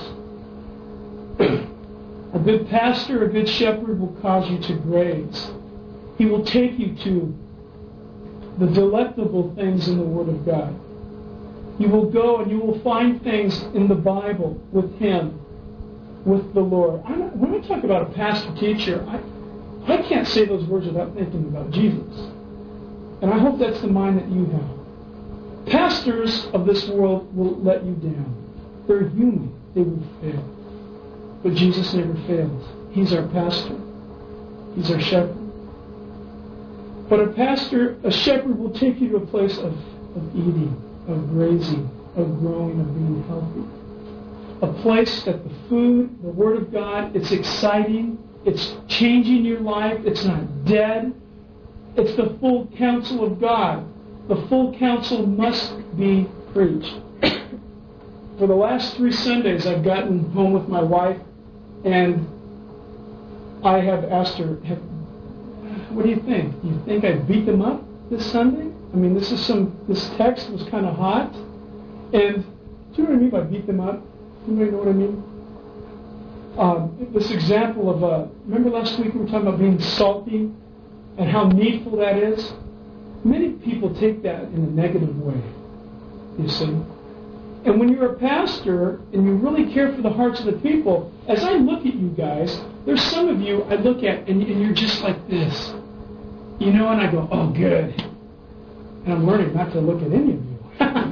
Speaker 1: A good pastor, a good shepherd will cause you to graze. He will take you to the delectable things in the Word of God. You will go and you will find things in the Bible with Him, with the Lord. I'm not, when I talk about a pastor teacher, I, I can't say those words without thinking about Jesus. And I hope that's the mind that you have. Pastors of this world will let you down. They're human. They will fail. But Jesus never fails. He's our pastor. He's our shepherd. But a pastor, a shepherd will take you to a place of, of eating, of grazing, of growing, of being healthy. A place that the food, the Word of God, it's exciting, it's changing your life, it's not dead. It's the full counsel of God. The full counsel must be preached. For the last three Sundays, I've gotten home with my wife, and I have asked her, have, what do you think? Do you think I beat them up this Sunday? I mean, this is some. This text was kind of hot, and do you know what I mean by beat them up? Anybody know what I mean? Um, this example of uh, remember last week we were talking about being salty and how needful that is. Many people take that in a negative way. you see. And when you're a pastor and you really care for the hearts of the people, as I look at you guys, there's some of you I look at and, and you're just like this. You know, and I go, oh, good. And I'm learning not to look at any of you.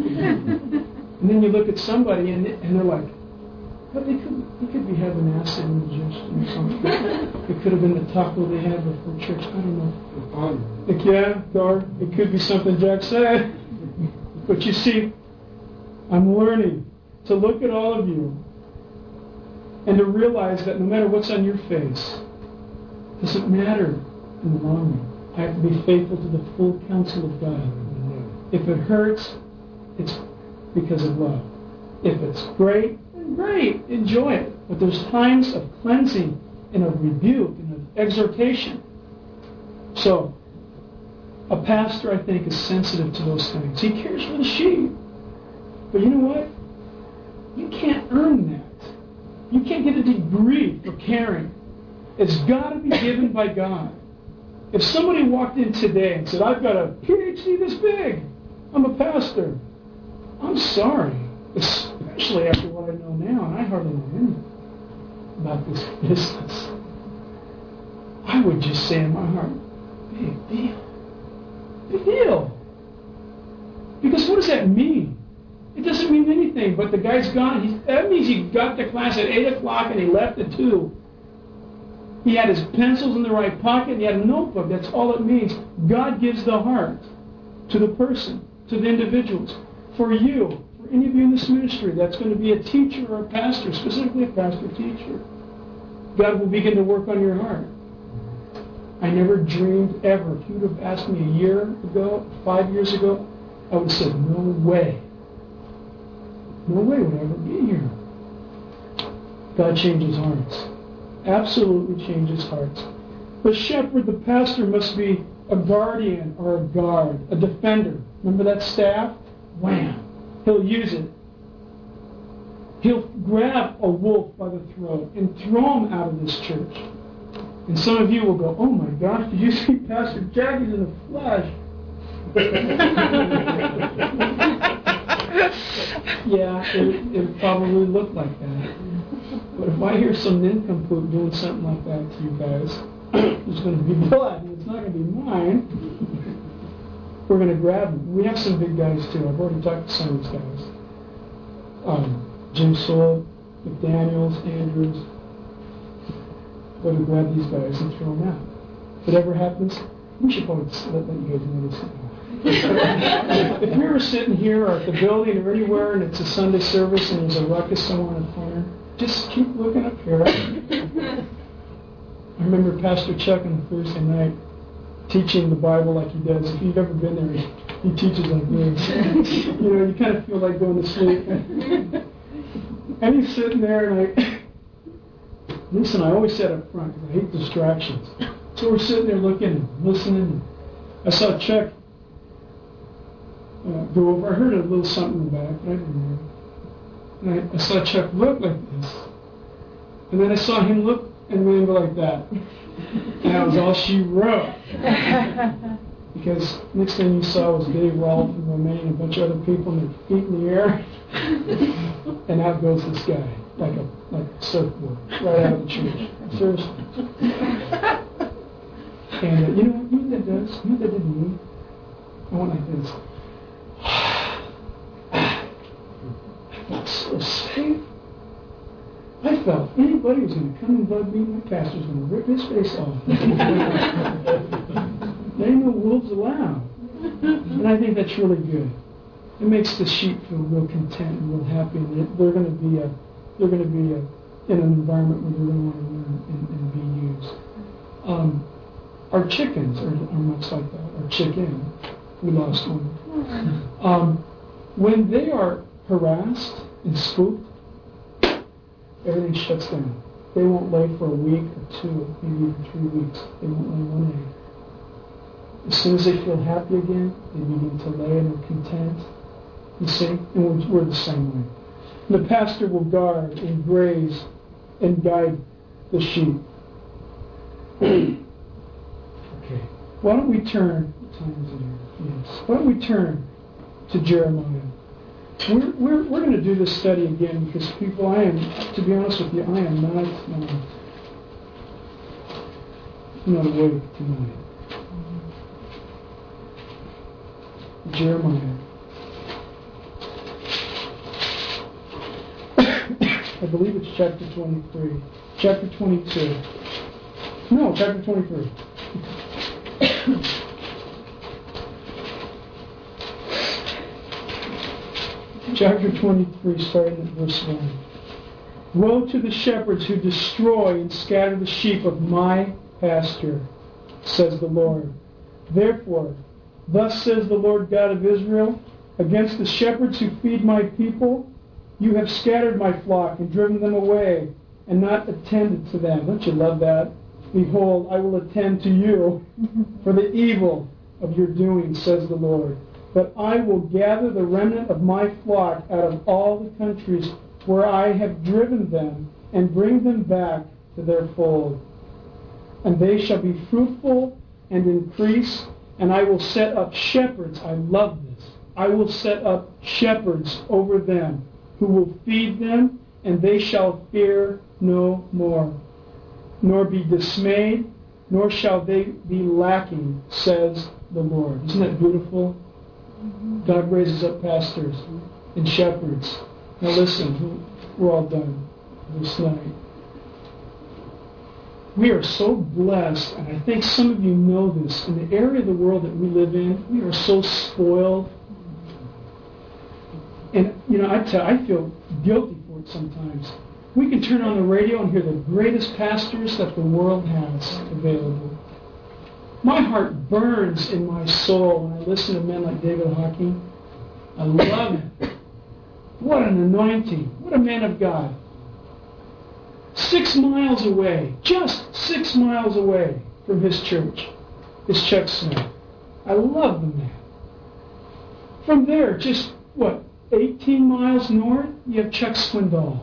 Speaker 1: And then you look at somebody and, and they're like, well, they could, they could be having acid indigestion or something. It could have been the taco they had before church. I don't know. Like, yeah, or it could be something Jack said. But you see, I'm learning to look at all of you and to realize that no matter what's on your face, it doesn't matter in the long run. I have to be faithful to the full counsel of God. If it hurts, it's because of love. If it's great, then great, enjoy it. But there's times of cleansing and of rebuke and of exhortation. So, a pastor, I think, is sensitive to those things. He cares for the sheep. But you know what? You can't earn that. You can't get a degree for caring. It's got to be given by God. If somebody walked in today and said, I've got a P H D this big, I'm a pastor, I'm sorry, especially after what I know now, and I hardly know anything about this business. I would just say in my heart, big deal. Big deal. Because what does that mean? It doesn't mean anything, but the guy's gone. He, that means he got to class at eight o'clock and he left at two. He had his pencils in the right pocket and he had a notebook. That's all it means. God gives the heart to the person, to the individuals. For you, for any of you in this ministry that's going to be a teacher or a pastor, specifically a pastor-teacher, God will begin to work on your heart. I never dreamed ever. If you would have asked me a year ago, five years ago, I would have said, no way. No way would I ever be here. God changes hearts. Absolutely changes hearts. The shepherd, the pastor, must be a guardian or a guard, a defender. Remember that staff? Wham! He'll use it. He'll grab a wolf by the throat and throw him out of this church. And some of you will go, oh my gosh, did you see Pastor Jackie's in the flesh? Yeah, it, it probably looked like that. But if I hear some nincompoop doing something like that to you guys, there's going to be blood, and it's not going to be mine. We're going to grab them. We have some big guys, too. I've already talked to some of these guys. Um, Jim Soule, McDaniels, Andrews. Go to grab these guys and throw them out. Whatever happens, we should probably let, let you guys know this. If you're ever sitting here or at the building or anywhere and it's a Sunday service and there's a ruckus somewhere in the corner, just keep looking up here. I remember Pastor Chuck on Thursday night teaching the Bible like he does. If you've ever been there, he, he teaches like this. You know, you kind of feel like going to sleep. And he's sitting there and I... Listen, I always sit up front because I hate distractions. So we're sitting there looking and listening. And I saw Chuck uh, go over. I heard a little something in the back, but I didn't hear it. And I, I saw Chuck look like this. And then I saw him look and then go like that. And that was all she wrote. Because next thing you saw was Dave Rolfe from Romania and a bunch of other people and their feet in the air. And out goes this guy. Like a like a surfboard, right out of the church. Seriously. And uh, you know what? You know what that does? You know what that did to me? I went like this. I felt so safe. I felt anybody was going to come and bug me, my pastor's going to rip his face off. There ain't no wolves allowed. And I think that's really good. It makes the sheep feel real content and real happy. And they're going to be a They're going to be a, in an environment where they're going to want to learn and, and be used. Um, our chickens are, are much like that. Our chicken, we lost one. Um, when they are harassed and spooked, everything shuts down. They won't lay for a week or two, maybe even three weeks. They won't lay one egg. As soon as they feel happy again, they begin to lay and are content. You see? And we're, we're the same way. The pastor will guard and graze and guide the sheep. Okay. Why don't we turn, what time is it here? Yes. Why don't we turn to Jeremiah? We're, we're, we're going to do this study again because, people, I am, to be honest with you, I am not, um, not awake tonight. Jeremiah. I believe it's chapter twenty-three. Chapter twenty-two. No, chapter twenty-three. Chapter twenty-three, starting at verse one. Woe to the shepherds who destroy and scatter the sheep of my pasture, says the Lord. Therefore, thus says the Lord God of Israel, against the shepherds who feed my people, you have scattered my flock and driven them away, and not attended to them. Don't you love that? Behold, I will attend to you for the evil of your doing, says the Lord. But I will gather the remnant of my flock out of all the countries where I have driven them, and bring them back to their fold. And they shall be fruitful and increase, and I will set up shepherds. I love this. I will set up shepherds over them, who will feed them, and they shall fear no more, nor be dismayed, nor shall they be lacking, says the Lord. Isn't that beautiful? God raises up pastors and shepherds. Now listen, we're all done this night. We are so blessed, and I think some of you know this, in the area of the world that we live in, we are so spoiled. And, you know, I, tell, I feel guilty for it sometimes. We can turn on the radio and hear the greatest pastors that the world has available. My heart burns in my soul when I listen to men like David Hawking. I love him. What an anointing. What a man of God. Six miles away, just six miles away from his church, is Chuck Smith. I love the man. From there, just, what, eighteen miles north, you have Chuck Swindoll.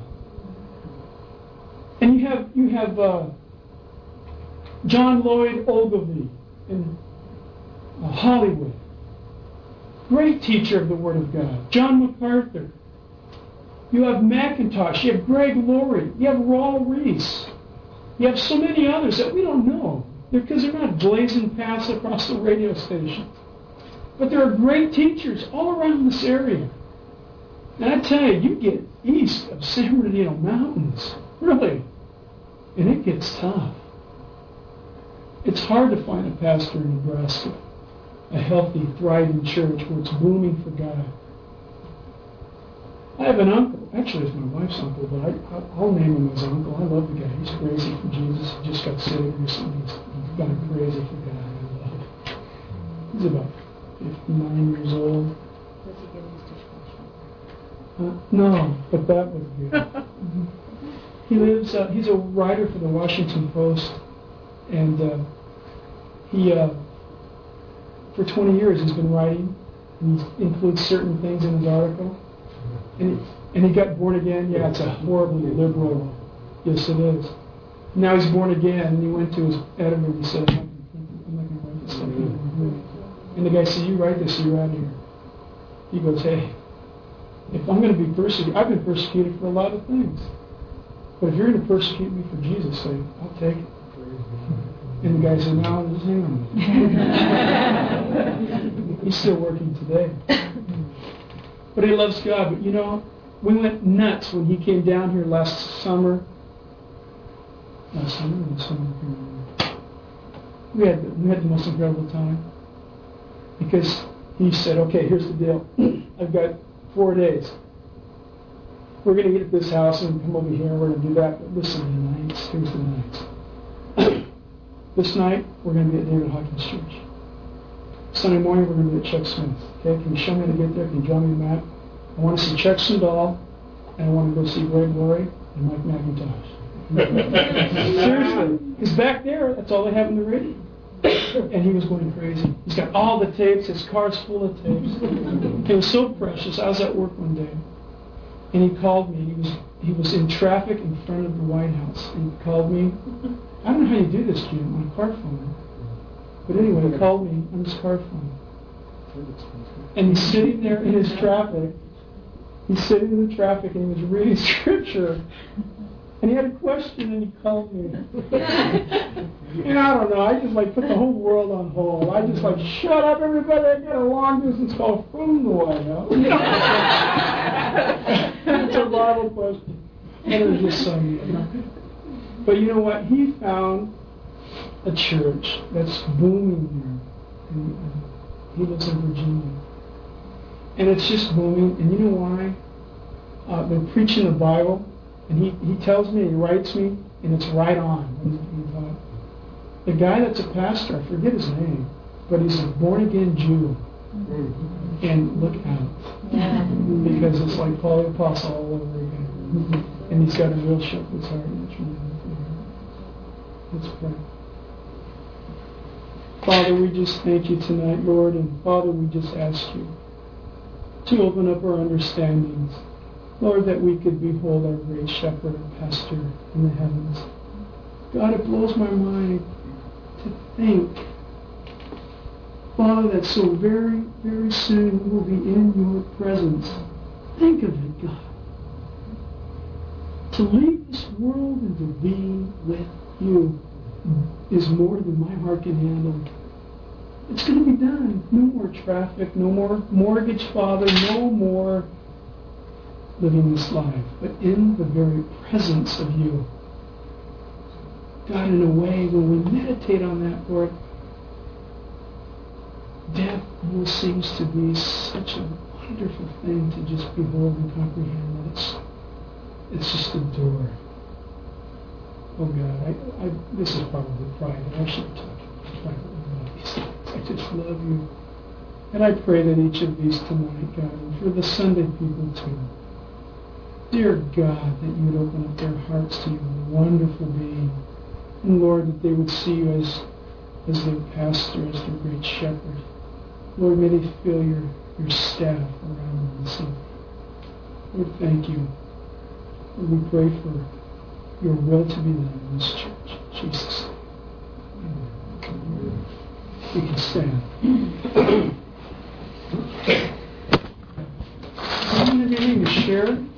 Speaker 1: And you have you have uh, John Lloyd Ogilvie in uh, Hollywood. Great teacher of the Word of God. John MacArthur. You have McIntosh. You have Greg Laurie. You have Raul Reese. You have so many others that we don't know because they're, they're not blazing paths across the radio station. But there are great teachers all around this area. And I tell you, you get east of San Bernardino Mountains, really, and it gets tough. It's hard to find a pastor in Nebraska, a healthy, thriving church where it's blooming for God. I have an uncle. Actually, it's my wife's uncle, but I, I'll name him as uncle. I love the guy. He's crazy for Jesus. He just got saved recently. He's gone crazy for God. I love it. He's about fifty-nine years old.
Speaker 3: Does he get his dishwasher?
Speaker 1: Uh, no, but that would be good. He lives, uh, he's a writer for the Washington Post, and uh, he, uh, for twenty years, he's been writing, and he includes certain things in his article. And he, and he got born again. Yeah, it's a horribly liberal. Yes, it is. Now he's born again, and he went to his editor and he said, I'm not going to write this stuff anymore. And the guy said, you write this, you're out of here. He goes, hey, if I'm going to be persecuted, I've been persecuted for a lot of things. But if you're going to persecute me for Jesus' sake, I'll take it. And the guy said, no, just hang on. He's still working today. But he loves God. But you know, we went nuts when he came down here last summer. Last summer or summer? We had, we had the most incredible time. Because he said, okay, here's the deal. I've got four days. We're going to eat at this house and come over here and we're going to do that. But listen, the nights, here's the nights. This night, we're going to be at David Hawkins' church. Sunday morning, we're going to be at Chuck Smith. Okay, can you show me how to get there? Can you draw me a map? I want to see Chuck Swindoll, and I want to go see Greg Laurie and Mike McIntosh. Seriously, because back there, that's all they have in the radio. And he was going crazy. He's got all the tapes. His car's full of tapes. It was so precious. I was at work one day, and he called me. He was he was in traffic in front of the White House. And he called me. I don't know how you do this, Jim, on a car phone. But anyway, he called me on his car phone. And he's sitting there in his traffic, He's sitting in the traffic and he was reading scripture. And he had a question and he called me. And I don't know, I just like put the whole world on hold. I just like, shut up everybody, I got a long distance call from the White House. It's a Bible question. And it was just some, you know. But you know what? He found a church that's booming there. And uh, he lives in Virginia. And it's just booming. And you know why? Uh, they're preaching the Bible. And he, he tells me, he writes me, and it's right on. And, and, uh, the guy that's a pastor, I forget his name, but he's a born-again Jew. And look out.
Speaker 3: Yeah.
Speaker 1: Because it's like Paul the Apostle all over again. And he's got a real shepherd's heart. And it's really Let's pray. Father, we just thank you tonight, Lord, and Father, we just ask you to open up our understandings. Lord, that we could behold our great shepherd and pastor in the heavens. God, it blows my mind to think, Father, that so very, very soon we will be in your presence. Think of it, God. To leave this world and to be with you is more than my heart can handle. It's going to be done. No more traffic, no more mortgage, Father, no more living this life, but in the very presence of you. God, in a way, when we meditate on that, Lord, death almost seems to be such a wonderful thing to just behold and comprehend that it's it's just a door. Oh God, I, I, this is probably private. I should talk privately about these things. I just love you. And I pray that each of these tonight, God, and for the Sunday people too, dear God, that you would open up their hearts to you, wonderful being. And Lord, that they would see you as, as their pastor, as their great shepherd. Lord, may they feel your, your staff around them this evening. Lord, thank you. Lord, we pray for your will to be done in this church. In Jesus' name. Amen. We can stand. Someone have anything to share?